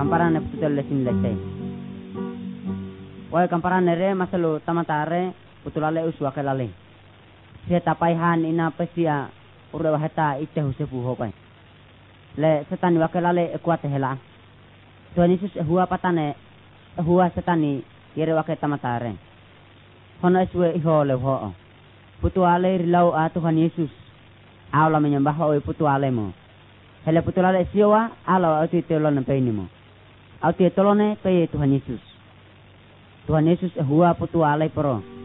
kamparane putul lesin lesai. Wai kamparane re masalu tamatare putulale uswa kelale. Sia tapaihan ina pesia ure wahata ite husefu hopai. Le setani wakelale ekuate hela. Tuhan Yesus hua patane hua setani yere wake tamatare. Hono eswe iho le ho. Putuale rilau a Tuhan Yesus. Allah menyembah oi putuale mo. Hele putulale siwa Allah ati telon peini mo. Ati tolone pe Tuhan Yesus. Tuhan Yesus hua putuale pro.